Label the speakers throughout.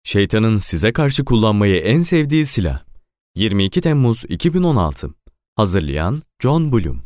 Speaker 1: Şeytanın size karşı kullanmayı en sevdiği silah. 22 Temmuz 2016. Hazırlayan John Bloom.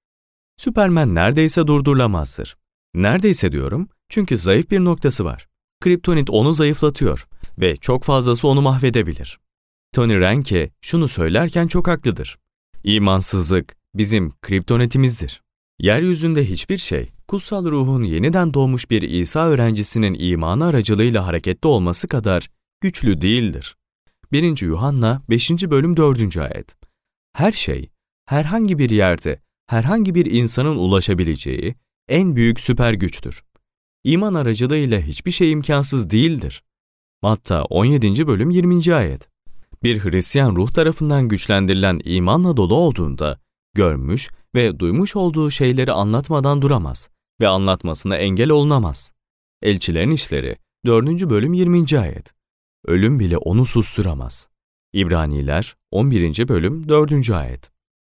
Speaker 1: Superman neredeyse durdurulamazdır. Neredeyse diyorum çünkü zayıf bir noktası var. Kriptonit onu zayıflatıyor ve çok fazlası onu mahvedebilir. Tony Reinke şunu söylerken çok haklıdır. İmansızlık bizim kriptonitimizdir. Yeryüzünde hiçbir şey, kutsal ruhun yeniden doğmuş bir İsa öğrencisinin imanı aracılığıyla hareketli olması kadar güçlü değildir. 1. Yuhanna 5. bölüm 4. ayet. Her şey, herhangi bir yerde, herhangi bir insanın ulaşabileceği en büyük süper güçtür. İman aracılığıyla hiçbir şey imkansız değildir. Matta 17. bölüm 20. ayet. Bir Hristiyan ruh tarafından güçlendirilen imanla dolu olduğunda, görmüş ve duymuş olduğu şeyleri anlatmadan duramaz ve anlatmasına engel olunamaz. Elçilerin İşleri 4. bölüm 20. ayet. Ölüm bile onu susturamaz. İbraniler 11. bölüm 4. ayet.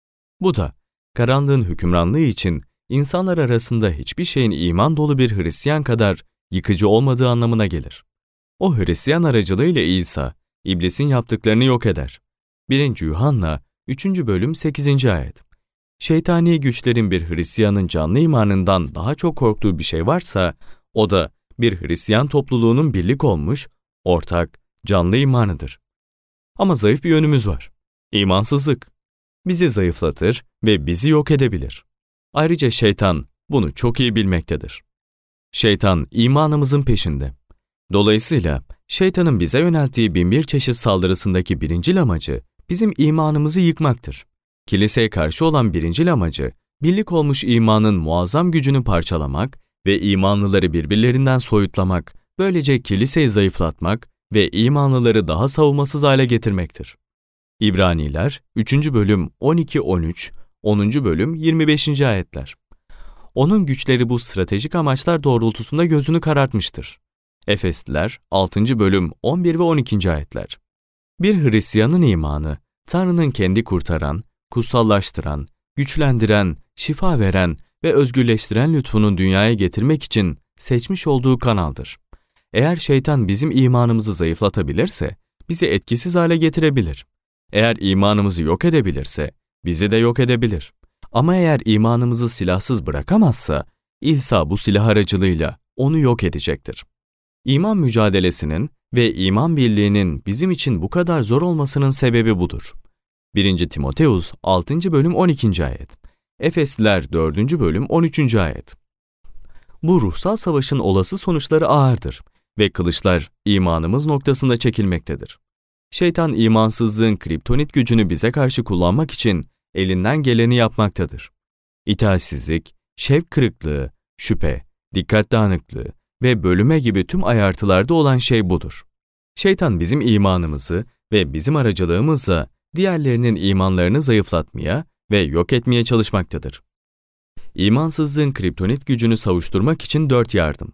Speaker 1: Bu da karanlığın hükümranlığı için insanlar arasında hiçbir şeyin iman dolu bir Hristiyan kadar yıkıcı olmadığı anlamına gelir. O Hristiyan aracılığıyla İsa, İblisin yaptıklarını yok eder. 1. Yuhanna 3. bölüm 8. ayet. Şeytani güçlerin bir Hristiyanın canlı imanından daha çok korktuğu bir şey varsa, o da bir Hristiyan topluluğunun birlik olmuş, ortak, canlı imanıdır. Ama zayıf bir yönümüz var. İmansızlık. Bizi zayıflatır ve bizi yok edebilir. Ayrıca şeytan bunu çok iyi bilmektedir. Şeytan imanımızın peşinde. Dolayısıyla şeytanın bize yönelttiği binbir çeşit saldırısındaki birincil amacı bizim imanımızı yıkmaktır. Kiliseye karşı olan birincil amacı, birlik olmuş imanın muazzam gücünü parçalamak ve imanlıları birbirlerinden soyutlamak, böylece kiliseyi zayıflatmak ve imanlıları daha savunmasız hale getirmektir. İbraniler 3. bölüm 12-13, 10. bölüm 25. ayetler. Onun güçleri bu stratejik amaçlar doğrultusunda gözünü karartmıştır. Efesliler 6. bölüm 11 ve 12. ayetler. Bir Hristiyanın imanı, Tanrı'nın kendi kurtaran, kutsallaştıran, güçlendiren, şifa veren ve özgürleştiren lütfunun dünyaya getirmek için seçmiş olduğu kanaldır. Eğer şeytan bizim imanımızı zayıflatabilirse, bizi etkisiz hale getirebilir. Eğer imanımızı yok edebilirse, bizi de yok edebilir. Ama eğer imanımızı silahsız bırakamazsa, İsa bu silah aracılığıyla onu yok edecektir. İman mücadelesinin ve iman birliğinin bizim için bu kadar zor olmasının sebebi budur. 1. Timoteus 6. bölüm 12. ayet. Efesliler 4. bölüm 13. ayet. Bu ruhsal savaşın olası sonuçları ağırdır ve kılıçlar imanımız noktasında çekilmektedir. Şeytan imansızlığın kriptonit gücünü bize karşı kullanmak için elinden geleni yapmaktadır. İtaatsizlik, şevk kırıklığı, şüphe, dikkat dağınıklığı ve bölüme gibi tüm ayartılarda olan şey budur. Şeytan bizim imanımızı ve bizim aracılığımızla diğerlerinin imanlarını zayıflatmaya ve yok etmeye çalışmaktadır. İmansızlığın kriptonit gücünü savuşturmak için 4 yardım.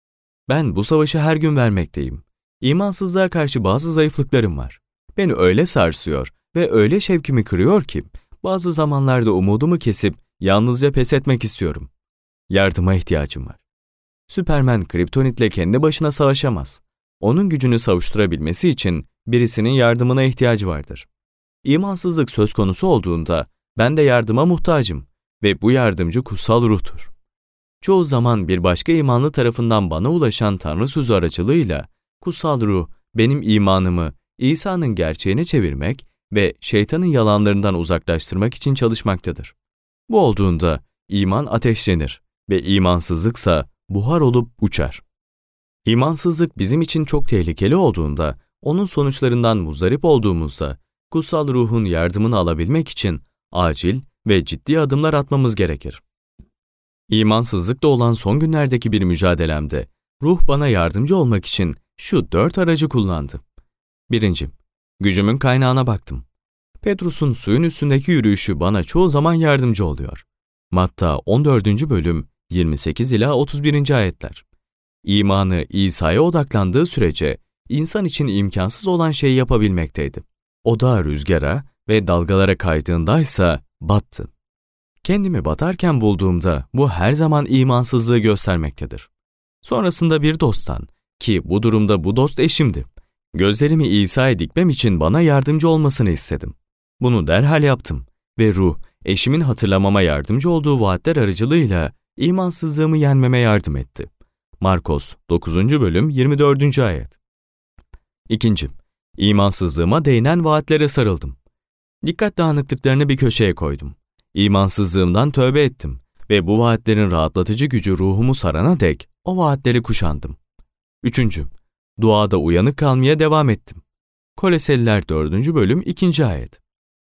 Speaker 1: Ben bu savaşı her gün vermekteyim. İmansızlığa karşı bazı zayıflıklarım var. Beni öyle sarsıyor ve öyle şevkimi kırıyor ki bazı zamanlarda umudumu kesip yalnızca pes etmek istiyorum. Yardıma ihtiyacım var. Superman kriptonitle kendi başına savaşamaz. Onun gücünü savuşturabilmesi için birisinin yardımına ihtiyacı vardır. İmansızlık söz konusu olduğunda ben de yardıma muhtacım ve bu yardımcı kutsal ruhtur. Çoğu zaman bir başka imanlı tarafından bana ulaşan Tanrı sözü aracılığıyla kutsal ruh benim imanımı İsa'nın gerçeğine çevirmek ve şeytanın yalanlarından uzaklaştırmak için çalışmaktadır. Bu olduğunda iman ateşlenir ve imansızlıksa buhar olup uçar. İmansızlık bizim için çok tehlikeli olduğunda, onun sonuçlarından muzdarip olduğumuzda, kutsal ruhun yardımını alabilmek için acil ve ciddi adımlar atmamız gerekir. İmansızlıkla olan son günlerdeki bir mücadelemde, ruh bana yardımcı olmak için şu 4 aracı kullandı. 1. Gücümün kaynağına baktım. Petrus'un suyun üstündeki yürüyüşü bana çoğu zaman yardımcı oluyor. Matta 14. bölüm 28 ila 31. ayetler. İmanı İsa'ya odaklandığı sürece insan için imkansız olan şeyi yapabilmekteydi. O da rüzgara ve dalgalara kaydığındaysa battı. Kendimi batarken bulduğumda bu her zaman imansızlığı göstermektedir. Sonrasında bir dosttan, ki bu durumda bu dost eşimdi, Gözlerimi İsa'ya dikmem için bana yardımcı olmasını istedim. Bunu derhal yaptım ve Ruh, eşimin hatırlamama yardımcı olduğu vaatler aracılığıyla imansızlığımı yenmeme yardım etti. Markos 9. bölüm 24. ayet. 2. İmansızlığıma değinen vaatlere sarıldım. Dikkat dağınıklıklarını bir köşeye koydum. İmansızlığımdan tövbe ettim ve bu vaatlerin rahatlatıcı gücü ruhumu sarana dek o vaatleri kuşandım. 3. Duada uyanık kalmaya devam ettim. Koloseliler 4. bölüm 2. ayet.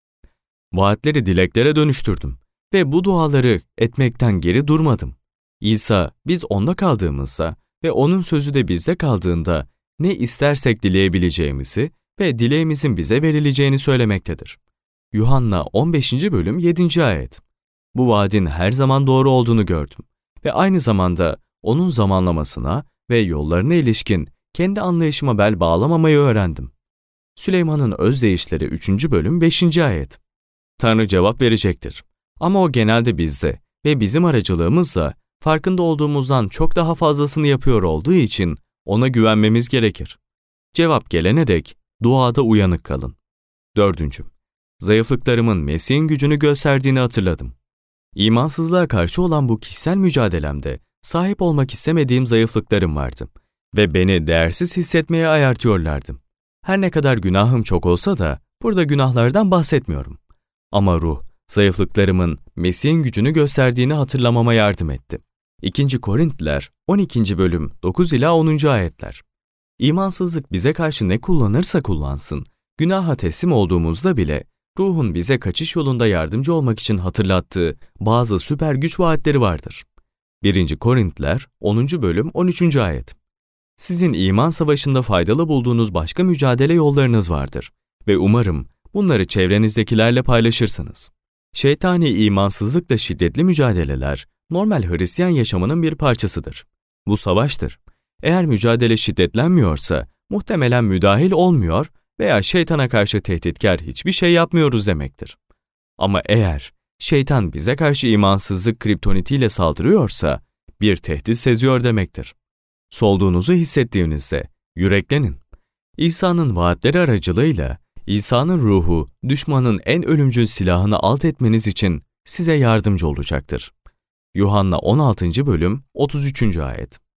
Speaker 1: Vaatleri dileklere dönüştürdüm ve bu duaları etmekten geri durmadım. İsa, biz onda kaldığımızda ve onun sözü de bizde kaldığında ne istersek dileyebileceğimizi ve dileğimizin bize verileceğini söylemektedir. Yuhanna 15. bölüm 7. ayet. Bu vaadin her zaman doğru olduğunu gördüm ve aynı zamanda onun zamanlamasına ve yollarına ilişkin kendi anlayışıma bel bağlamamayı öğrendim. Süleyman'ın özdeyişleri 3. bölüm 5. ayet. Tanrı cevap verecektir. Ama o genelde bizde ve bizim aracılığımızla farkında olduğumuzdan çok daha fazlasını yapıyor olduğu için ona güvenmemiz gerekir. Cevap gelene dek duada uyanık kalın. 4. Zayıflıklarımın Mesih'in gücünü gösterdiğini hatırladım. İmansızlığa karşı olan bu kişisel mücadelemde sahip olmak istemediğim zayıflıklarım vardı ve beni değersiz hissetmeye ayartıyorlardı. Her ne kadar günahım çok olsa da burada günahlardan bahsetmiyorum. Ama Ruh, zayıflıklarımın Mesih'in gücünü gösterdiğini hatırlamama yardım etti. 2. Korintliler 12. bölüm 9 ila 10. ayetler. İmansızlık bize karşı ne kullanırsa kullansın, günaha teslim olduğumuzda bile Ruh'un bize kaçış yolunda yardımcı olmak için hatırlattığı bazı süper güç vaatleri vardır. 1. Korintliler 10. bölüm 13. ayet. Sizin iman savaşında faydalı bulduğunuz başka mücadele yollarınız vardır ve umarım bunları çevrenizdekilerle paylaşırsınız. Şeytani imansızlıkla şiddetli mücadeleler normal Hristiyan yaşamının bir parçasıdır. Bu savaştır. Eğer mücadele şiddetlenmiyorsa muhtemelen müdahil olmuyor veya şeytana karşı tehditkar hiçbir şey yapmıyoruz demektir. Ama eğer şeytan bize karşı imansızlık kriptonitiyle saldırıyorsa bir tehdit seziyor demektir. Solduğunuzu hissettiğinizde yüreklenin. İsa'nın vaatleri aracılığıyla İsa'nın ruhu düşmanın en ölümcül silahını alt etmeniz için size yardımcı olacaktır. Yuhanna 16. bölüm 33. ayet.